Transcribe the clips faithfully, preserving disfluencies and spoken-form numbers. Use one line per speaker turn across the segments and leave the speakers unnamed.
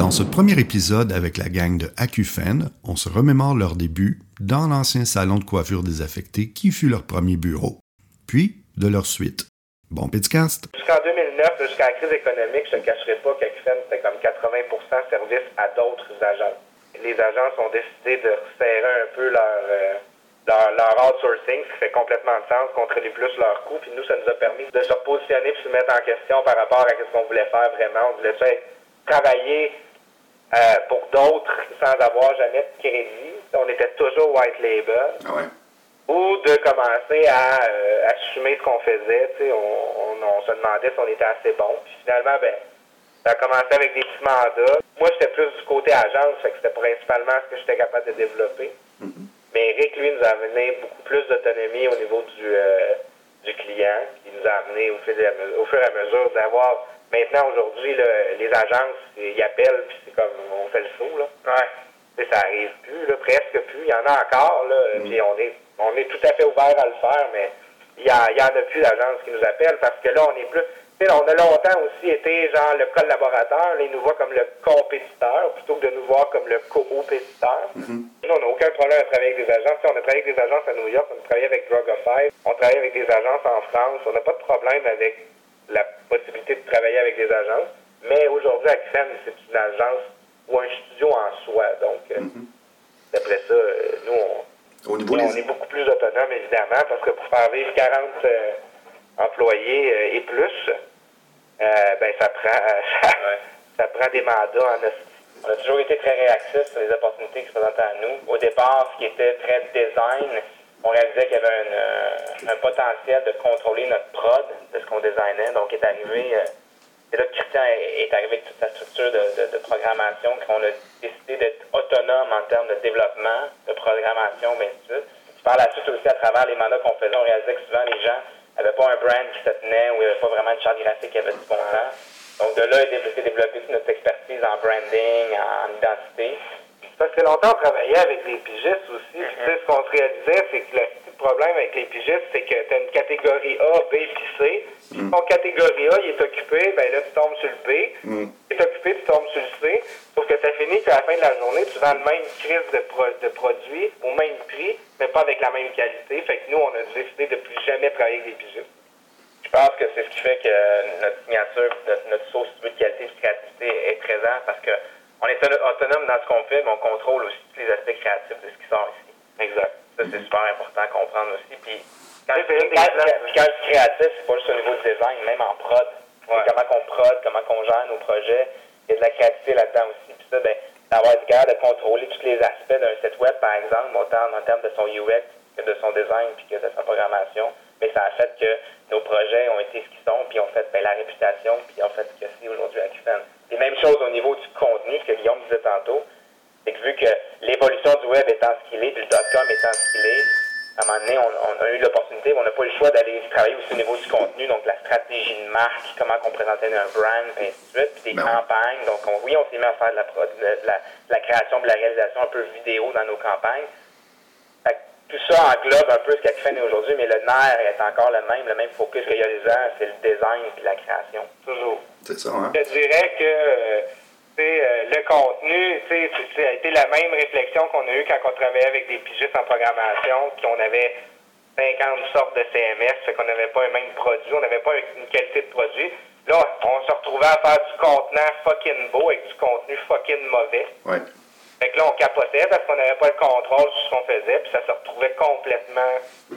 Dans ce premier épisode avec la gang de Accufen, on se remémore leur début dans l'ancien salon de coiffure désaffecté qui fut leur premier bureau, puis de leur suite. Bon podcast!
Jusqu'en deux mille neuf, jusqu'à la crise économique, je ne te cacherai pas qu'Accufen, c'était comme quatre-vingts pour cent service à d'autres agences. Les agences ont décidé de resserrer un peu leur, euh, leur, leur outsourcing, ce qui fait complètement de sens, contrôler plus leurs coûts, puis nous, ça nous a permis de se repositionner et se mettre en question par rapport à ce qu'on voulait faire vraiment. On voulait faire travailler euh, pour d'autres sans avoir jamais de crédit. On était toujours white label.
Ah ouais.
Ou de commencer à euh, assumer ce qu'on faisait. On, on, on se demandait si on était assez bon. Puis finalement, ben, ça a commencé avec des petits mandats. Moi, j'étais plus du côté agence, fait que c'était principalement ce que j'étais capable de développer. Mm-hmm. Mais Eric, lui, nous a amené beaucoup plus d'autonomie au niveau du, euh, du client. Il nous a amené au, fil de, au fur et à mesure d'avoir... Maintenant, aujourd'hui, là, les agences, ils appellent, puis c'est comme, on fait le saut, là. Ouais. T'sais, ça arrive plus, là, presque plus. Il y en a encore, là, mm. Puis on est, on est tout à fait ouvert à le faire, mais il y, a, il y en a plus d'agences qui nous appellent, parce que là, on est plus... T'sais, on a longtemps aussi été, genre, le collaborateur, là, ils nous voient comme le compétiteur, plutôt que de nous voir comme le co-opétiteur. Mm-hmm. Nous, on n'a aucun problème à travailler avec des agences. T'sais, on a travaillé avec des agences à New York, on a travaillé avec Drugify, on travaille avec des agences en France, on n'a pas de problème avec la possibilité de travailler avec des agences. Mais aujourd'hui, Accufen, c'est une agence ou un studio en soi. Donc, mm-hmm. d'après ça, nous, on,
Au niveau
on
des...
est beaucoup plus autonome, évidemment, parce que pour faire vivre quarante euh, employés euh, et plus, euh, ben ça prend ça, ouais. ça prend des mandats en hostie. On a toujours été très réactifs sur les opportunités qui se présentaient à nous. Au départ, ce qui était très design, on réalisait qu'il y avait un, un potentiel de contrôler notre prod de ce qu'on designait. Donc, est arrivé, euh, c'est là que Christian est, est arrivé avec toute sa structure de, de, de programmation, qu'on a décidé d'être autonome en termes de développement, de programmation, bien sûr. Puis par la suite aussi, à travers les mandats qu'on faisait, on réalisait que souvent les gens n'avaient pas un brand qui se tenait, ou il n'y avait pas vraiment une charte graphique qui avait du bon sens. Donc, de là, c'est développé toute notre expertise en branding, en identité. Parce que longtemps, on travaillait avec des pigistes aussi. Mm-hmm. Tu sais, ce qu'on se réalisait, c'est que le petit problème avec les pigistes, c'est que tu as une catégorie A, B puis C. Puis mm. ton catégorie A, il est occupé, ben là, tu tombes sur le B. Mm. Il est occupé, tu tombes sur le C. Sauf que ça finit qu'à la fin de la journée, tu vends le même crise de, pro- de produits au même prix, mais pas avec la même qualité. Fait que nous, on a décidé de plus jamais travailler avec des pigistes. Je pense que c'est ce qui fait que notre signature, notre, notre sauce de qualité et de créativité est présente, parce que on est autonome dans ce qu'on fait, mais on contrôle aussi tous les aspects créatifs de ce qui sort ici. Exact. Ça, c'est super important à comprendre aussi. Puis, quand, quand, quand, quand je dis créatif, c'est pas juste au niveau du design, même en prod. Ouais. Comment qu'on prod, comment qu'on gère nos projets. Il y a de la créativité là-dedans aussi. Puis ça, ben, d'avoir du capable de contrôler tous les aspects d'un site web, par exemple, autant en termes de son U X que de son design puis que de sa programmation. Mais ça a fait que nos projets ont été ce qu'ils sont, puis ont fait ben, la réputation, puis ont fait ce que c'est aujourd'hui à Accufen. Et même chose au niveau du contenu, ce que Guillaume disait tantôt, c'est que vu que l'évolution du web étant ce qu'il est, puis le dot-com étant ce qu'il est, à un moment donné, on, on a eu l'opportunité, mais on n'a pas eu le choix d'aller travailler aussi au niveau du contenu, donc la stratégie de marque, comment on présentait un brand, et ainsi de suite, puis des ben campagnes. Donc on, oui, on s'est mis à faire de la, de la, de la création, de la réalisation un peu vidéo dans nos campagnes. Fait que tout ça englobe un peu ce qu'Accufen est aujourd'hui, mais le nerf est encore le même, le même focus qu'il y a des ans, c'est le design et la création. Toujours.
C'est ça, hein?
Je dirais que euh, euh, le contenu, ça a été la même réflexion qu'on a eue quand on travaillait avec des pigistes en programmation, qu'on avait cinquante sortes de C M S, fait qu'on n'avait pas un même produit, on n'avait pas une qualité de produit. Là, on se retrouvait à faire du contenant fucking beau avec du contenu fucking mauvais.
Ouais.
Fait que là, on capotait parce qu'on n'avait pas le contrôle sur ce qu'on faisait, puis ça se retrouvait complètement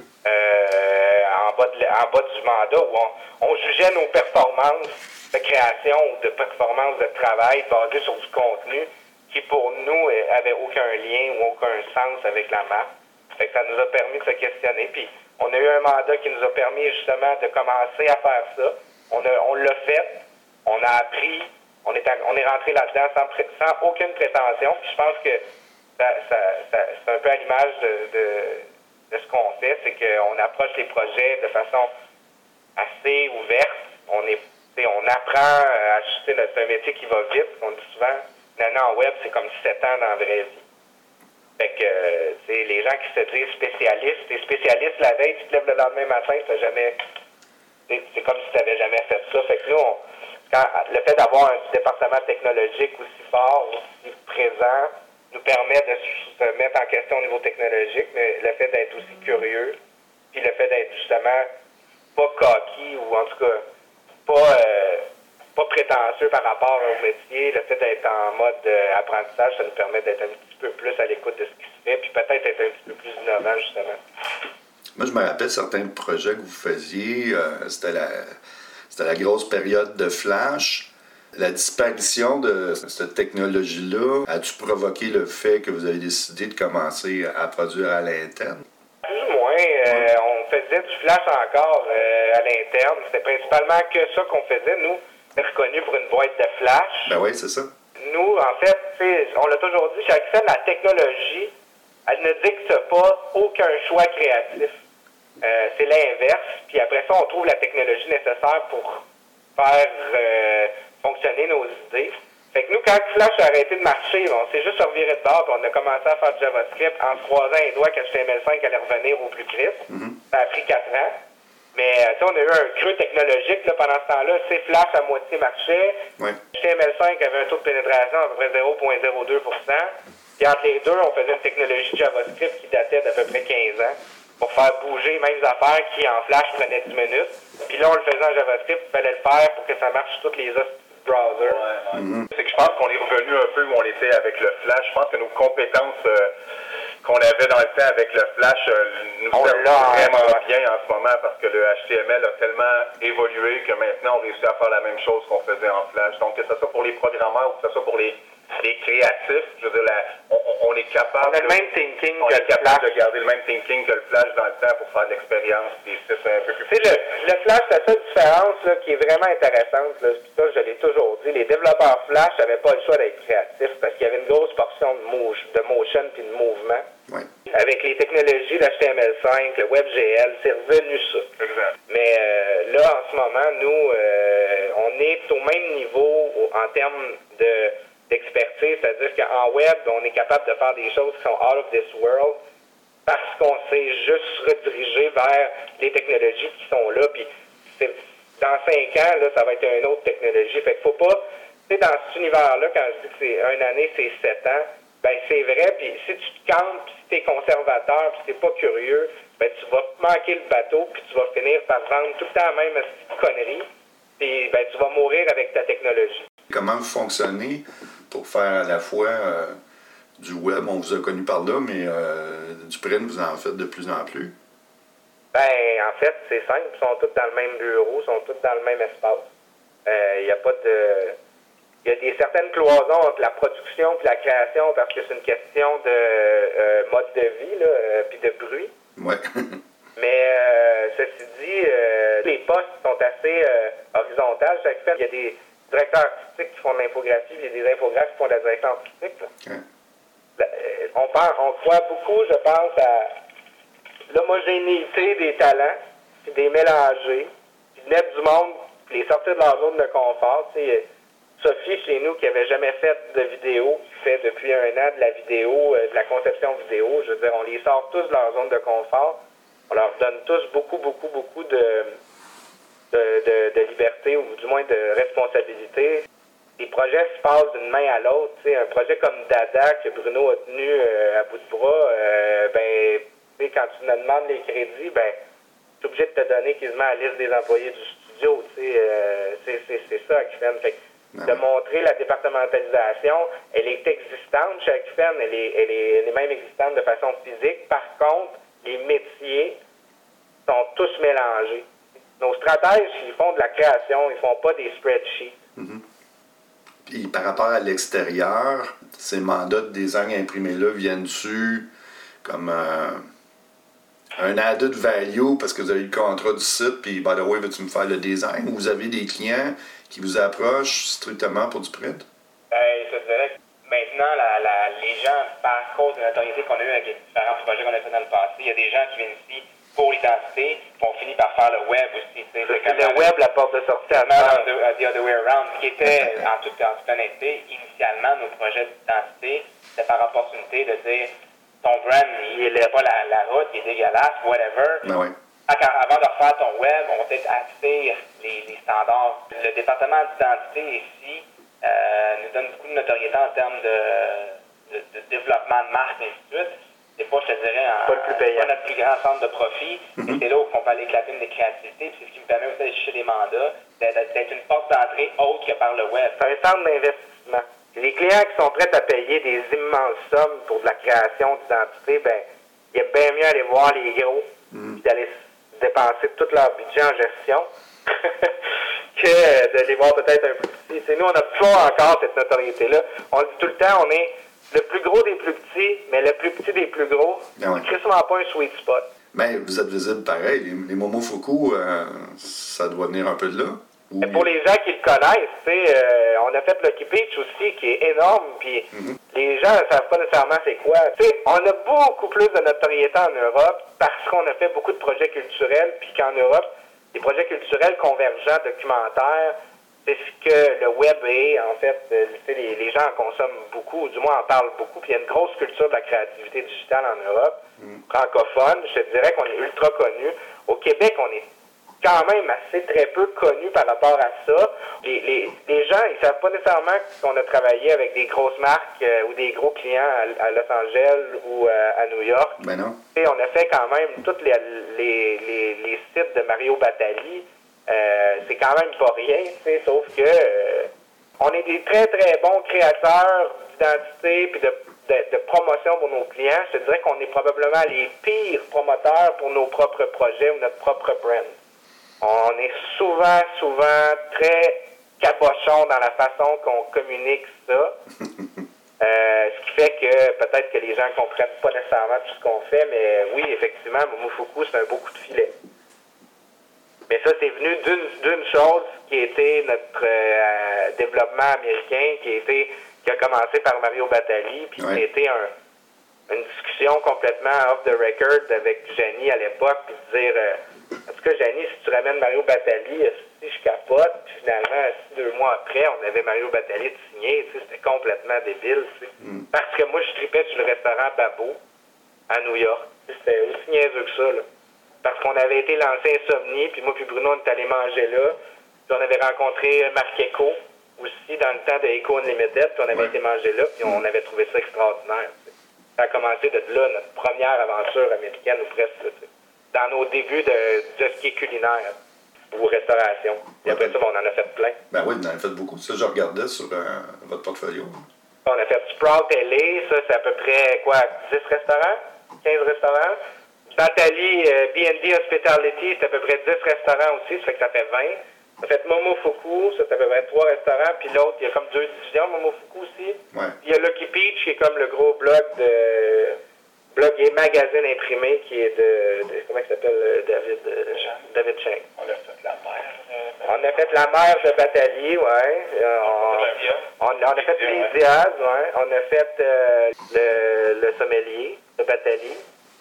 euh, en, bas de, en bas du mandat, où on, on jugeait nos performances de création ou de performance de travail basées sur du contenu qui, pour nous, avait aucun lien ou aucun sens avec la marque. Fait que ça nous a permis de se questionner. Puis, on a eu un mandat qui nous a permis justement de commencer à faire ça. On, a, on l'a fait, on a appris, on est, à, on est rentré là-dedans sans, pré, sans aucune prétention. Puis, je pense que ça, ça, ça, c'est un peu à l'image de, de, de ce qu'on fait, c'est qu'on approche les projets de façon assez ouverte. On est On apprend à ajuster notre un métier qui va vite. On dit souvent, une année en web, c'est comme sept ans dans la vraie vie. Fait que, euh, les gens qui se disent spécialistes, t'es spécialiste la veille, tu te lèves le lendemain matin, t'as jamais, c'est comme si tu n'avais jamais fait ça. Fait que nous, on, quand, le fait d'avoir un département technologique aussi fort, aussi présent, nous permet de se mettre en question au niveau technologique, mais le fait d'être aussi curieux, puis le fait d'être justement pas coquille, ou en tout cas pas, euh, pas prétentieux par rapport au métier, le fait d'être en mode euh, apprentissage, ça nous permet d'être un petit peu plus à l'écoute de ce qui se fait, puis peut-être être un petit peu plus innovant, justement.
Moi, je me rappelle certains projets que vous faisiez, euh, c'était la, c'était la grosse période de Flash. La disparition de cette technologie-là, a-tu provoqué le fait que vous avez décidé de commencer à produire à l'interne?
Plus ou moins. Euh, on faisait du Flash encore euh, à l'interne. C'était principalement que ça qu'on faisait. Nous, on est reconnus pour une boîte de Flash.
Ben oui, c'est ça.
Nous, en fait, on l'a toujours dit, chez Acufan, la technologie, elle ne dicte pas aucun choix créatif. Euh, c'est l'inverse. Puis après ça, on trouve la technologie nécessaire pour faire euh, fonctionner nos idées. Fait que nous, quand Flash a arrêté de marcher, on s'est juste reviré de bord, puis on a commencé à faire du JavaScript en se croisant les doigts qu'H T M L cinq allait revenir au plus vite. Mm-hmm. Ça a pris quatre ans. Mais euh, on a eu un creux technologique là, pendant ce temps-là. C'est Flash à moitié marchait.
Ouais.
H T M L cinq avait un taux de pénétration à peu près zéro virgule zéro deux pour cent. Puis entre les deux, on faisait une technologie de JavaScript qui datait d'à peu près quinze ans pour faire bouger les mêmes affaires qui en Flash prenaient dix minutes. Puis là, on le faisait en JavaScript, il fallait le faire pour que ça marche sur toutes les autres browsers.
Ouais, ouais. Mm-hmm. C'est que je pense qu'on est revenu un peu où on était avec le Flash. Je pense que nos compétences euh, qu'on avait dans le temps avec le Flash euh, nous servent vraiment ouais. bien en ce moment parce que le H T M L a tellement évolué que maintenant on réussit à faire la même chose qu'on faisait en Flash. Donc que ce soit pour les programmeurs ou que ce soit pour les, les créatifs, je veux dire, la, on, on est capable,
on a le même thinking
on
que
est capable de garder le même thinking que le Flash dans le temps pour faire de l'expérience. Puis c'est un peu plus.
Tu sais, le, le Flash, la seule différence là, qui est vraiment intéressante, là, ça je l'ai toujours dit, les développeurs Flash n'avaient pas le choix d'être créatifs parce qu'il y avait une grosse portion de, mo- de motion puis de mouvement.
Ouais.
Avec les technologies, l'H T M L cinq, le WebGL, c'est revenu ça.
Exact.
Mais euh, là, en ce moment, nous, euh, on est au même niveau en termes de, d'expertise, c'est-à-dire qu'en web, on est capable de faire des choses qui sont out of this world parce qu'on s'est juste redirigé vers les technologies qui sont là. Puis c'est, dans cinq ans, là, ça va être une autre technologie. Fait qu'il faut pas, tu sais, dans cet univers-là, quand je dis que c'est une année, c'est sept ans, ben c'est vrai, puis si tu te campes, puis si t'es conservateur, puis si t'es pas curieux, ben tu vas manquer le bateau, puis tu vas finir par vendre tout le temps la même connerie, puis ben tu vas mourir avec ta technologie.
Comment vous fonctionnez pour faire à la fois euh, du web, on vous a connu par là, mais euh, du print, vous en faites de plus en plus?
Ben en fait, c'est simple, ils sont tous dans le même bureau, ils sont tous dans le même espace. Il euh, n'y a pas de... Il y a des certaines cloisons entre la production et la création parce que c'est une question de euh, mode de vie là, euh, puis de bruit.
Ouais.
Mais euh, ceci dit, euh, les postes sont assez euh, horizontales. Chaque fois, il y a des directeurs artistiques qui font de l'infographie, il y a des infographes qui font de la direction artistique. Ouais. La, euh, on, pense, on croit beaucoup, je pense, à l'homogénéité des talents, puis des mélanger, puis de mettre du monde, puis les sortir de leur zone de confort. Tu sais, Sophie, chez nous, qui n'avait jamais fait de vidéo, qui fait depuis un an de la vidéo, euh, de la conception vidéo, je veux dire, on les sort tous de leur zone de confort. On leur donne tous beaucoup, beaucoup, beaucoup de, de, de, de liberté, ou du moins de responsabilité. Les projets se passent d'une main à l'autre. Tu sais, un projet comme Dada, que Bruno a tenu euh, à bout de bras, euh, ben, tu sais, quand tu me demandes les crédits, ben, tu es obligé de te donner quasiment la liste des employés du studio. Tu sais, euh, c'est, c'est, c'est ça, Acufan. Fait de montrer la départementalisation, elle est existante chez Acufan, elle est, elle, est, elle est même existante de façon physique. Par contre, les métiers sont tous mélangés. Nos stratèges, ils font de la création, ils font pas des spreadsheets.
Mm-hmm. Puis par rapport à l'extérieur, ces mandats de design imprimés-là viennent-tu comme euh, un added value parce que vous avez le contrat du site, puis by the way, veux-tu me faire le design, ou vous avez des clients qui vous approchent strictement pour du print?
Ben, je dirais que maintenant, la, la, les gens, par cause de la notoriété qu'on a eue avec les différents projets qu'on a fait dans le passé, il y a des gens qui viennent ici pour l'identité, puis on finit par faire le web aussi. C'est le web, la porte de sortie à the, the other way around, ce qui était, en toute, en toute honnêteté, initialement, nos projets d'identité, c'était par opportunité de dire ton brand, il n'est pas la, la route, il est dégueulasse, whatever.
Ben oui.
Avant de refaire ton web, on va peut-être acquérir les, les standards. Le département d'identité ici euh, nous donne beaucoup de notoriété en termes de, de, de développement de marque et ainsi de suite. Des fois, je te dirais, en,
pas, le plus
pas notre plus grand centre de profit, mm-hmm. mais c'est là où on peut aller éclater des créativités. C'est ce qui me permet aussi d'aller chercher des mandats, d'être une porte d'entrée autre que par le web.
C'est un centre d'investissement. Les clients qui sont prêts à payer des immenses sommes pour de la création d'identité, ben, il est bien mieux aller voir les gros mm. et d'aller dépenser tout leur budget en gestion que de les voir peut-être un peu petits. T'sais, nous, on n'a pas encore cette notoriété-là. On dit tout le temps, on est le plus gros des plus petits, mais le plus petit des plus gros. Ah ouais. C'est souvent pas un sweet spot.
Mais vous êtes visible pareil. Les, les Momofuku, euh, ça doit venir un peu de là.
Ou... Pour les gens qui le connaissent, euh, on a fait Lucky Beach aussi, qui est énorme, puis mm-hmm. les gens ne savent pas nécessairement c'est quoi. T'sais, on a beaucoup plus de notoriété en Europe parce qu'on a fait beaucoup de projets culturels, puis qu'en Europe, les projets culturels convergents, documentaires, c'est ce que le web est, en fait. Les, les gens en consomment beaucoup, ou du moins en parlent beaucoup, puis il y a une grosse culture de la créativité digitale en Europe, mm. francophone. Je te dirais qu'on est ultra connu. Au Québec, on est quand même assez très peu connu par rapport à ça. Les, les, les gens, ils savent pas nécessairement qu'on a travaillé avec des grosses marques euh, ou des gros clients à, à Los Angeles ou euh, à New York.
Ben non.
Et on a fait quand même tous les, les, les, les sites de Mario Batali. Euh, c'est quand même pas rien, tu sais, sauf que euh, on est des très très bons créateurs d'identité puis de, de, de promotion pour nos clients. Je te dirais qu'on est probablement les pires promoteurs pour nos propres projets ou notre propre brand. On est souvent, souvent très cabochon dans la façon qu'on communique ça. Euh, ce qui fait que peut-être que les gens ne comprennent pas nécessairement tout ce qu'on fait, mais oui, effectivement, Momofuku, c'est un beau coup de filet. Mais ça, c'est venu d'une, d'une chose qui était notre euh, développement américain, qui a, été, qui a commencé par Mario Batali, puis ouais. qui a été un, une discussion complètement off the record avec Jenny à l'époque, puis de dire, euh, en tout cas, Jenny, si tu ramènes Mario Batali, si je capote, puis finalement, deux mois après, on avait Mario Batali de signer, tu sais, c'était complètement débile, tu sais. Mm. Parce que moi, je tripais sur le restaurant Babo à New York. C'était aussi niaiseux que ça, là. Parce qu'on avait été lancé Insomnie, puis moi puis Bruno, on est allé manger là. Puis on avait rencontré Marc Echo, aussi dans le temps de Echo Unlimited, puis on avait ouais. été manger là, puis on avait trouvé ça extraordinaire. T'sais. Ça a commencé de là, notre première aventure américaine, ou presque, t'sais. Dans nos débuts de, de ce qui est culinaire, ou restauration. Et après ça, bon, on en a fait plein.
Ben oui, on en a fait beaucoup. Ça, je regardais sur euh, votre portfolio.
On a fait Sprout L A, ça, c'est à peu près, quoi, dix restaurants? quinze restaurants? Batali, euh, B and B Hospitality, c'est à peu près dix restaurants aussi, ça fait que ça fait vingt. On a fait Momofuku, ça c'est à peu près trois restaurants, puis l'autre, il y a comme deux divisions, Momofuku aussi.
Ouais.
Puis il y a Lucky Peach, qui est comme le gros blog de... blog et magazine imprimé, qui est de... de comment il s'appelle, David euh, David Cheng.
On a fait la mer. Euh,
on a fait la mer de Batali, ouais. Euh, on, on, on a fait les Diaz, ouais. On a fait euh, le, le sommelier de Batali.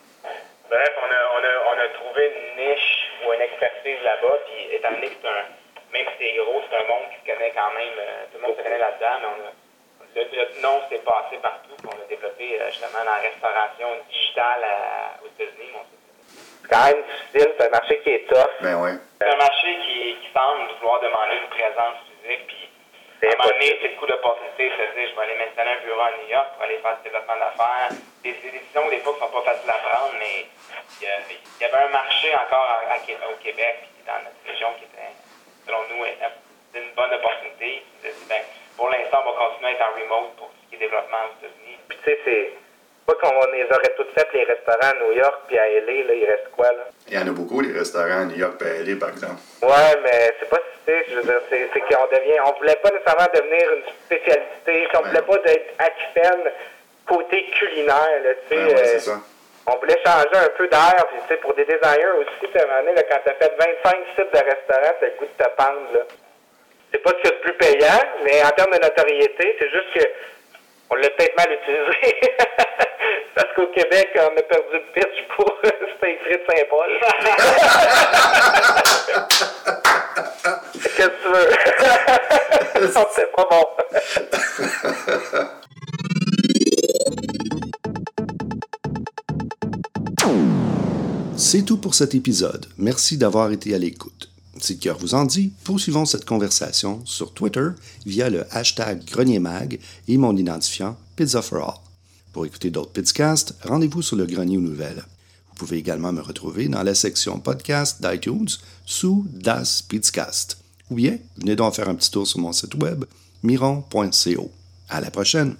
Bref, on a, on, a, on a trouvé une niche ou une expertise là-bas, puis étant donné que c'est un, même si c'est gros, c'est un monde qui se connaît quand même, euh, tout le monde se connaît là-dedans, mais on a, le, le nom s'est passé partout, puis on a développé euh, justement dans la restauration digitale à, aux États-Unis.
C'est quand même difficile, c'est un marché qui est tough.
Ben oui.
C'est un marché qui, qui semble vouloir demander une présence physique, puis à un moment donné, c'est le coup d'opportunité de se dire, je vais aller m'installer un bureau à New York pour aller faire du développement d'affaires. Des, des décisions, des fois, qui ne sont pas faciles à prendre, mais il y, a, il y avait un marché encore à, à, au Québec, dans notre région, qui était, selon nous, une bonne opportunité. Ben, pour l'instant, on va continuer à être en remote pour ce qui est développement aux États-Unis.
Puis tu sais, c'est pas qu'on les aurait toutes faites, les restaurants à New York puis à L A, là, il reste quoi, là?
Il y en a beaucoup, les restaurants à New York et à L A, par exemple.
Ouais, mais c'est pas, tu sais, je veux dire, c'est, c'est qu'on devient, on voulait pas nécessairement devenir une spécialité, on voulait pas d'être acquitaine côté culinaire, là, tu sais.
Ouais, ouais,
euh,
c'est ça.
On voulait changer un peu d'air, puis tu sais, pour des designers aussi, tu sais, à un moment donné, là, quand t'as fait vingt-cinq sites de restaurants, t'as le goût de te pendre, là. C'est pas ce qu'il y a de plus payant, mais en termes de notoriété, c'est juste que on l'a peut-être mal utilisé. Parce qu'au Québec, on a perdu le pitch pour Steak Frites Saint-Paul. Qu'est-ce que tu veux? Non, c'est pas bon.
C'est tout pour cet épisode. Merci d'avoir été à l'écoute. Si le cœur vous en dit, poursuivons cette conversation sur Twitter via le hashtag GrenierMag et mon identifiant Pizza for All. Pour écouter d'autres Pizcasts, rendez-vous sur le Grenier aux Nouvelles. Vous pouvez également me retrouver dans la section podcast d'iTunes sous Das Pizcast. Ou bien, venez donc faire un petit tour sur mon site web miron point co. À la prochaine!